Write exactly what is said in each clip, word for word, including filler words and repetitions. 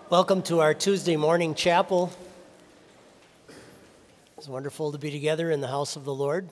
Welcome to our Tuesday morning chapel. It's wonderful to be together in the house of the Lord.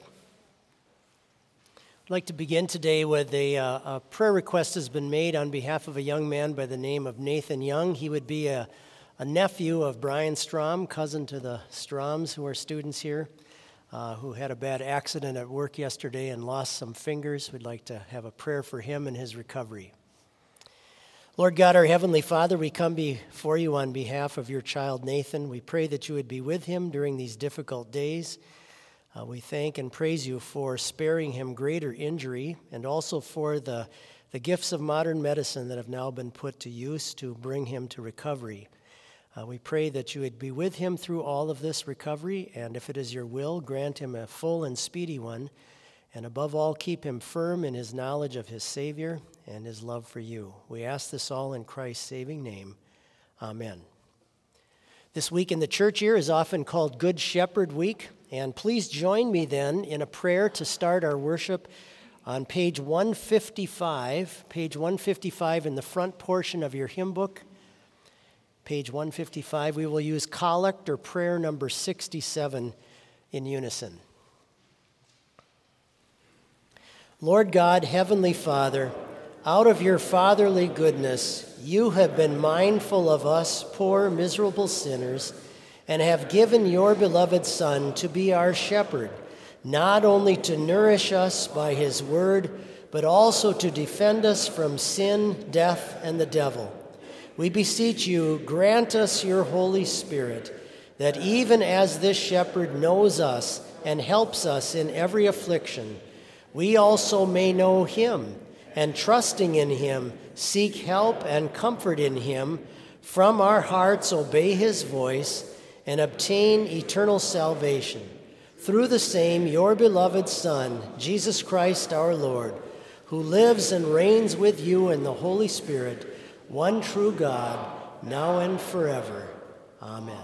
I'd like to begin today with a, uh, a prayer request has been made on behalf of a young man by the name of Nathan Young. He would be a, a nephew of Brian Strom, cousin to the Stroms who are students here, uh, who had a bad accident at work yesterday and lost some fingers. We'd like to have a prayer for him and his recovery. Lord God, our Heavenly Father, we come before you on behalf of your child Nathan. We pray that you would be with him during these difficult days. Uh, we thank and praise you for sparing him greater injury and also for the, the gifts of modern medicine that have now been put to use to bring him to recovery. Uh, we pray that you would be with him through all of this recovery, and if it is your will, grant him a full and speedy one, and above all, keep him firm in his knowledge of his Savior and his love for you. We ask this all in Christ's saving name. Amen. This week in the church year is often called Good Shepherd Week, and please join me then in a prayer to start our worship on page one fifty-five, page one fifty-five in the front portion of your hymn book. Page one fifty-five, we will use collect or prayer number sixty-seven in unison. Lord God, Heavenly Father, out of your fatherly goodness, you have been mindful of us poor, miserable sinners, and have given your beloved Son to be our shepherd, not only to nourish us by his word, but also to defend us from sin, death, and the devil. We beseech you, grant us your Holy Spirit, that even as this shepherd knows us and helps us in every affliction, we also may know him, and trusting in him, seek help and comfort in him, from our hearts obey his voice, and obtain eternal salvation. Through the same your beloved Son, Jesus Christ our Lord, who lives and reigns with you in the Holy Spirit, one true God, now and forever. Amen.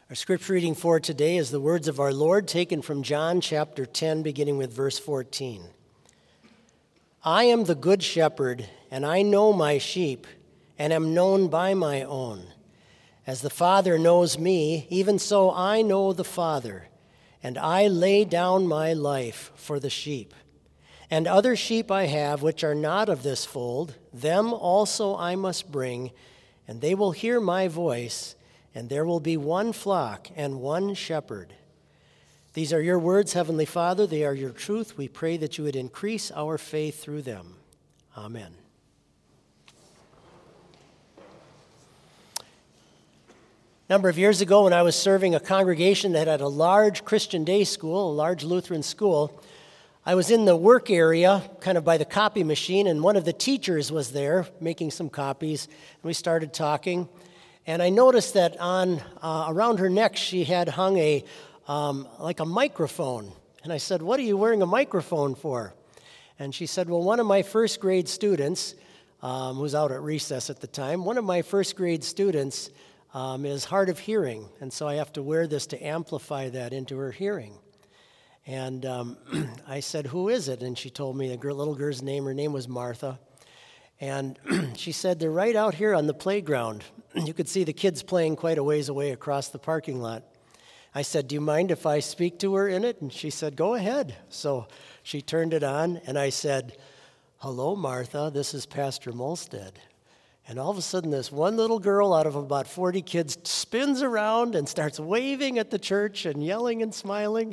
Our scripture reading for today is the words of our Lord taken from John chapter ten, beginning with verse fourteen. I am the good shepherd, and I know my sheep, and am known by my own. As the Father knows me, even so I know the Father, and I lay down my life for the sheep. And other sheep I have which are not of this fold, them also I must bring, and they will hear my voice, and there will be one flock and one shepherd. These are your words, Heavenly Father. They are your truth. We pray that you would increase our faith through them. Amen. A number of years ago, when I was serving a congregation that had a large Christian day school, a large Lutheran school, I was in the work area, kind of by the copy machine, and one of the teachers was there making some copies, and we started talking. And I noticed that on uh, around her neck, she had hung a um, like a microphone. And I said, "What are you wearing a microphone for?" And she said, "Well, one of my first grade students, um, who was out at recess at the time, one of my first grade students um, is hard of hearing, and so I have to wear this to amplify that into her hearing." And um, I said, "Who is it?" And she told me the girl, little girl's name. Her name was Martha. And she said, "They're right out here on the playground. You could see the kids playing quite a ways away across the parking lot." I said, "Do you mind if I speak to her in it?" And she said, "Go ahead." So she turned it on, and I said, "Hello, Martha, this is Pastor Molstead." And all of a sudden, this one little girl out of about forty kids spins around and starts waving at the church and yelling and smiling.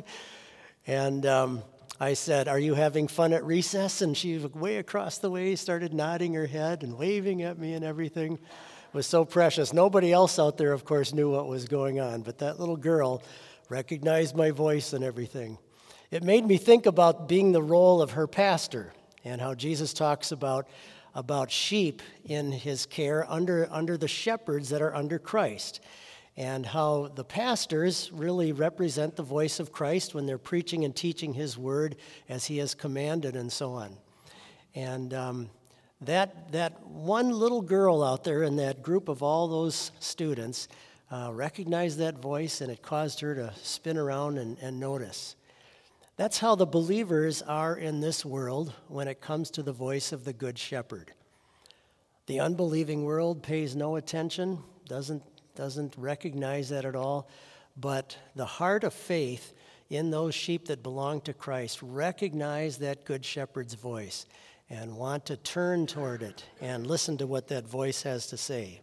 And um, I said, "Are you having fun at recess?" And she, way across the way, started nodding her head and waving at me and everything. It was so precious. Nobody else out there, of course, knew what was going on, but that little girl recognized my voice and everything. It made me think about being the role of her pastor and how Jesus talks about, about sheep in his care under, under the shepherds that are under Christ, and how the pastors really represent the voice of Christ when they're preaching and teaching his word as he has commanded and so on. And um, that that one little girl out there in that group of all those students uh, recognized that voice, and it caused her to spin around and, and notice. That's how the believers are in this world when it comes to the voice of the Good Shepherd. The unbelieving world pays no attention, doesn't doesn't recognize that at all, but the heart of faith in those sheep that belong to Christ recognize that Good Shepherd's voice and want to turn toward it and listen to what that voice has to say.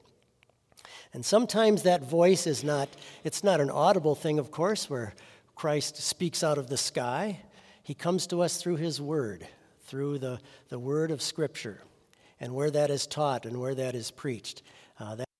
And sometimes that voice is not, it's not an audible thing, of course, where Christ speaks out of the sky. He comes to us through his word, through the, the word of Scripture, and where that is taught and where that is preached. Uh, that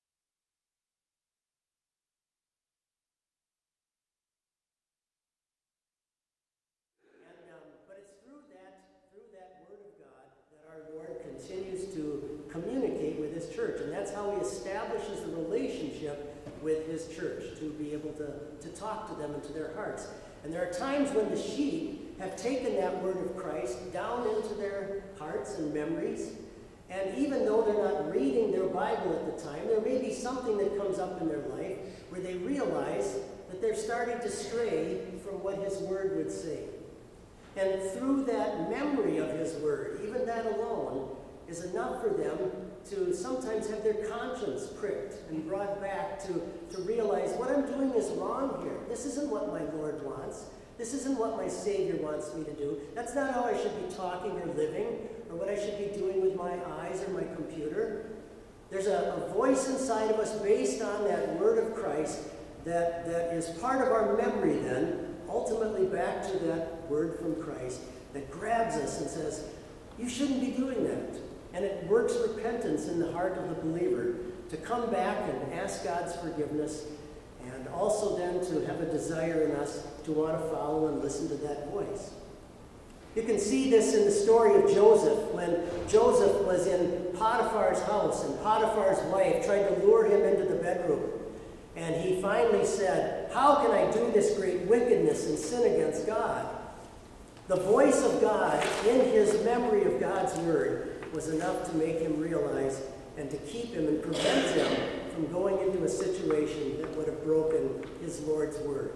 continues to communicate with his church, and that's how he establishes the relationship with his church, to be able to, to talk to them and to their hearts. And there are times when the sheep have taken that word of Christ down into their hearts and memories, and even though they're not reading their Bible at the time, there may be something that comes up in their life where they realize that they're starting to stray from what his word would say. And through that memory of his word, even that alone, is enough for them to sometimes have their conscience pricked and brought back to, to realize what I'm doing is wrong here. This isn't what my Lord wants. This isn't what my Savior wants me to do. That's not how I should be talking or living, or what I should be doing with my eyes or my computer. There's a, a voice inside of us based on that word of Christ that, that is part of our memory then, ultimately back to that word from Christ that grabs us and says, you shouldn't be doing that. And it works repentance in the heart of the believer to come back and ask God's forgiveness, and also then to have a desire in us to want to follow and listen to that voice. You can see this in the story of Joseph, when Joseph was in Potiphar's house and Potiphar's wife tried to lure him into the bedroom. And he finally said, how can I do this great wickedness and sin against God? The voice of God in his memory of God's word was enough to make him realize and to keep him and prevent him from going into a situation that would have broken his Lord's word.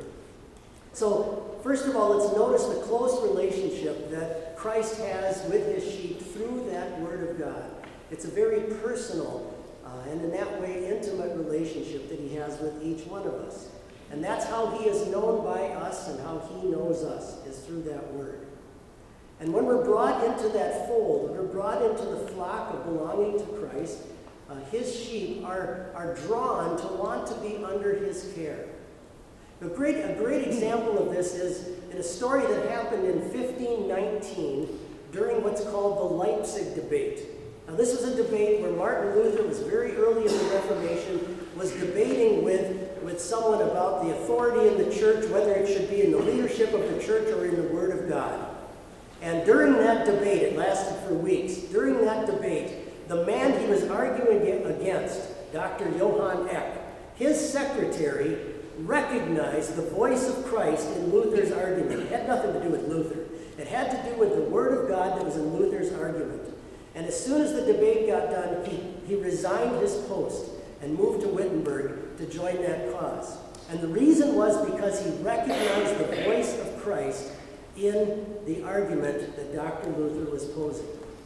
So, first of all, let's notice the close relationship that Christ has with his sheep through that word of God. It's a very personal uh, and in that way intimate relationship that he has with each one of us. And that's how he is known by us and how he knows us, is through that word. And when we're brought into that fold, when we're brought into the flock of belonging to Christ, uh, his sheep are, are drawn to want to be under his care. A great, a great example of this is in a story that happened in fifteen nineteen during what's called the Leipzig debate. Now, this was a debate where Martin Luther was very early in the Reformation, was debating with, with someone about the authority in the church, whether it should be in the leadership of the church or in the Word of God. And during that debate, it lasted for weeks, during that debate, the man he was arguing against, Doctor Johann Eck, his secretary recognized the voice of Christ in Luther's argument. It had nothing to do with Luther. It had to do with the Word of God that was in Luther's argument. And as soon as the debate got done, he, he resigned his post and moved to Wittenberg to join that cause. And the reason was because he recognized the voice of Christ in the argument that Doctor Luther was posing.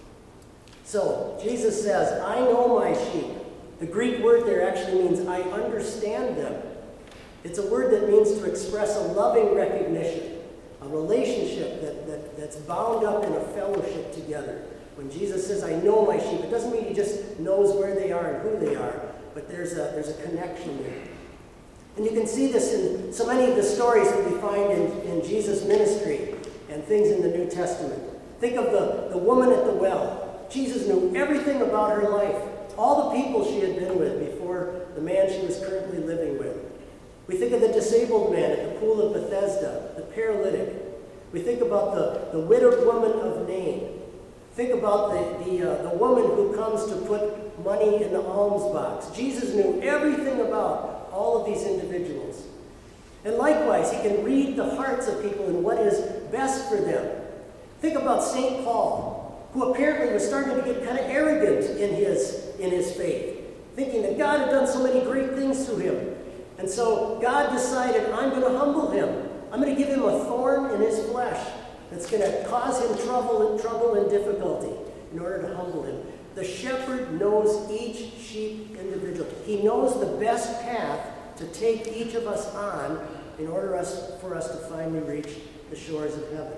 So, Jesus says, I know my sheep. The Greek word there actually means I understand them. It's a word that means to express a loving recognition, a relationship that, that, that's bound up in a fellowship together. When Jesus says, I know my sheep, it doesn't mean he just knows where they are and who they are, but there's a, there's a connection there. And you can see this in so many of the stories that we find in, in Jesus' ministry and things in the New Testament. Think of the, the woman at the well. Jesus knew everything about her life, all the people she had been with before the man she was currently living with. We think of the disabled man at the pool of Bethesda, the paralytic. We think about the, the widowed woman of Nain. Think about the, the, uh, the woman who comes to put money in the alms box. Jesus knew everything about all of these individuals. And likewise, he can read the hearts of people and what is best for them. Think about Saint Paul, who apparently was starting to get kind of arrogant in his, in his faith, thinking that God had done so many great things to him. And so God decided, I'm going to humble him. I'm going to give him a thorn in his flesh that's going to cause him trouble and trouble and difficulty in order to humble him. The shepherd knows each sheep individually. He knows the best path to take each of us on in order us, for us to finally reach the shores of heaven.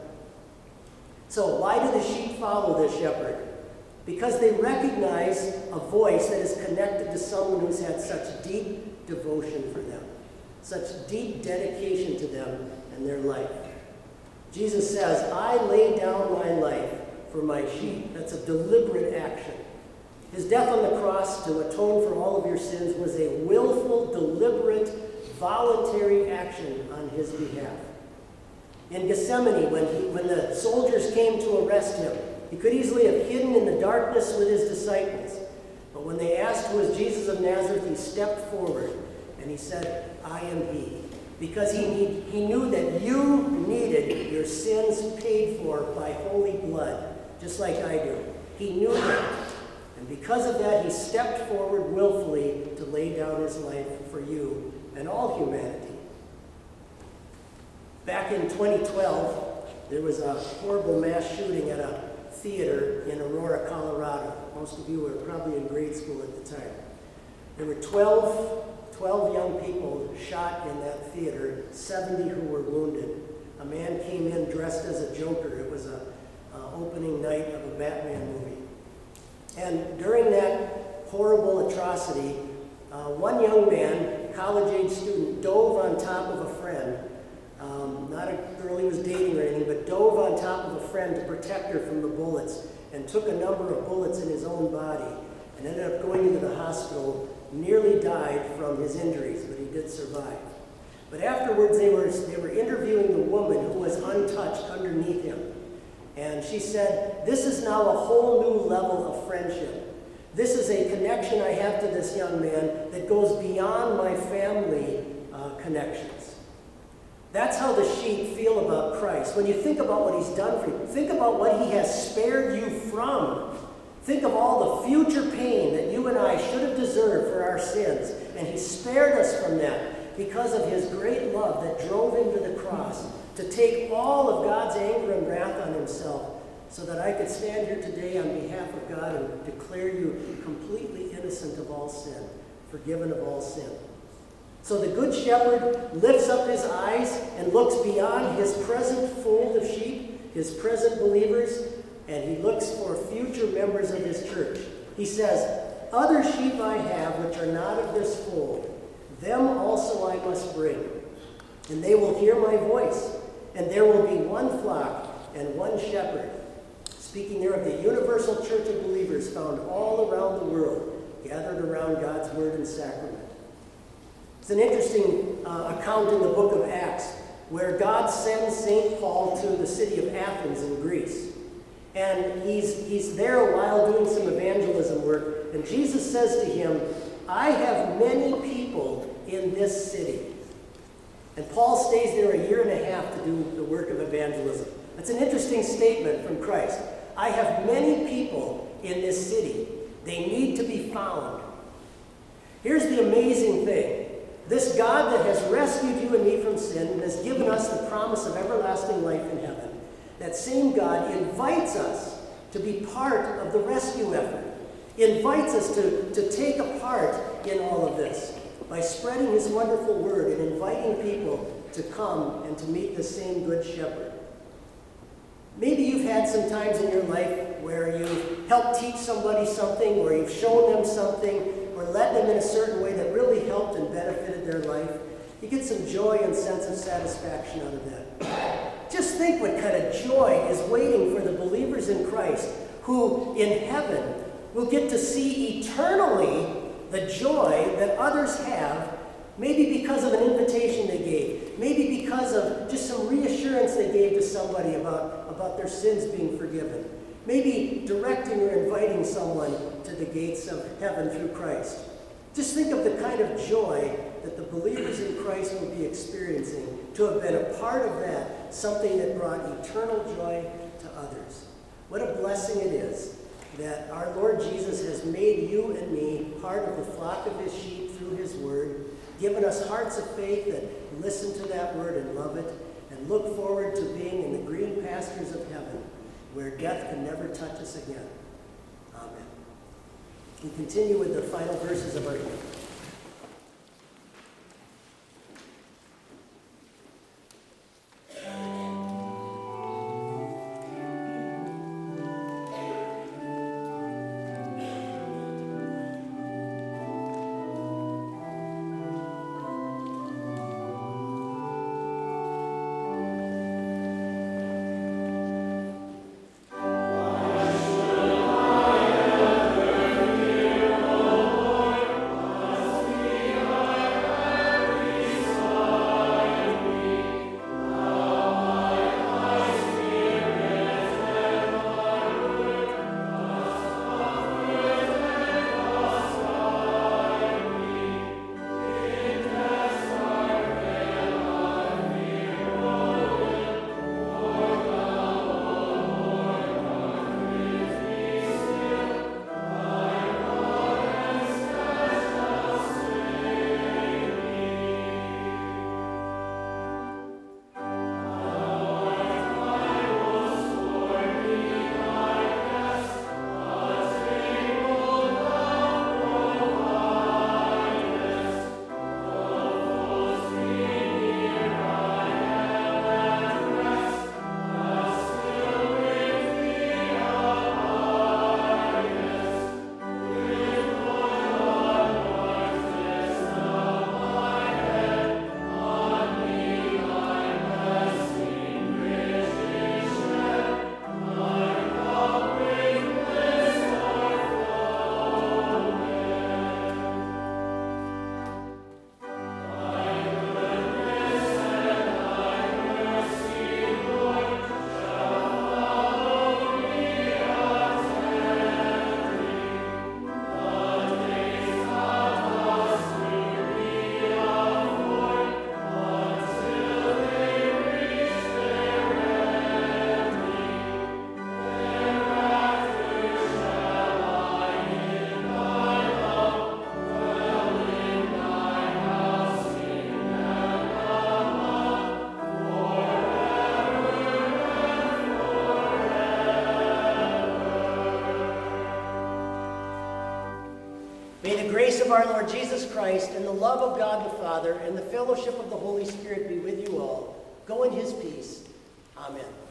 So why do the sheep follow this shepherd? Because they recognize a voice that is connected to someone who's had such deep devotion for them, such deep dedication to them and their life. Jesus says, I lay down my life for my sheep. That's a deliberate action. His death on the cross to atone for all of your sins was a willful, deliberate, voluntary action on his behalf. In Gethsemane, when, he, when the soldiers came to arrest him, he could easily have hidden in the darkness with his disciples. But when they asked who was Jesus of Nazareth, he stepped forward and he said, I am he. Because he, he, he knew that you needed your sins paid for by holy blood, just like I do. He knew that. And because of that, he stepped forward willfully to lay down his life for you and all humanity. Back in twenty twelve, there was a horrible mass shooting at a theater in Aurora, Colorado. Most of you were probably in grade school at the time. There were twelve, twelve young people shot in that theater, seventy who were wounded. A man came in dressed as a Joker. It was a uh, opening night of a Batman movie. And during that horrible atrocity, uh, one young man, college-age student, dove on top of a friend. Um, not a girl he was dating or anything, but dove on top of a friend to protect her from the bullets and took a number of bullets in his own body and ended up going into the hospital, nearly died from his injuries, but he did survive. But afterwards, they were, they were interviewing the woman who was untouched underneath him. And she said, this is now a whole new level of friendship. This is a connection I have to this young man that goes beyond my family uh, connections. That's how the sheep feel about Christ. When you think about what he's done for you, think about what he has spared you from. Think of all the future pain that you and I deserve for our sins. And he spared us from that because of his great love that drove him to the cross to take all of God's anger and wrath on himself, so that I could stand here today on behalf of God and declare you completely innocent of all sin, forgiven of all sin. So the Good Shepherd lifts up his eyes and looks beyond his present fold of sheep, his present believers, and he looks for future members of his church. He says, "Other sheep I have which are not of this fold, them also I must bring, and they will hear my voice, and there will be one flock and one shepherd." Speaking there of the universal church of believers found all around the world, gathered around God's word and sacrament. It's an interesting uh, account in the book of Acts, where God sends Saint Paul to the city of Athens in Greece. And he's, he's there a while doing some evangelism work, and Jesus says to him, "I have many people in this city." And Paul stays there a year and a half to do the work of evangelism. That's an interesting statement from Christ. "I have many people in this city. They need to be found." Here's the amazing thing. This God that has rescued you and me from sin and has given us the promise of everlasting life in heaven, that same God invites us to be part of the rescue effort, invites us to, to take a part in all of this by spreading his wonderful word and inviting people to come and to meet the same Good Shepherd. Maybe you've had some times in your life where you've helped teach somebody something, or you've shown them something, or led them in a certain way that really helped and benefited their life. You get some joy and sense of satisfaction out of that. Just think what kind of joy is waiting for the believers in Christ who in heaven will get to see eternally the joy that others have, maybe because of an invitation they gave, maybe because of just some reassurance they gave to somebody about, about their sins being forgiven, maybe directing or inviting someone to the gates of heaven through Christ. Just think of the kind of joy that the believers in Christ will be experiencing, to have been a part of that, something that brought eternal joy to others. What a blessing it is that our Lord Jesus has made you and me part of the flock of his sheep through his word, given us hearts of faith that listen to that word and love it, and look forward to being in the green pastures of heaven, where death can never touch us again. Amen. We continue with the final verses of our hymn. May the grace of our Lord Jesus Christ and the love of God the Father and the fellowship of the Holy Spirit be with you all. Go in his peace. Amen.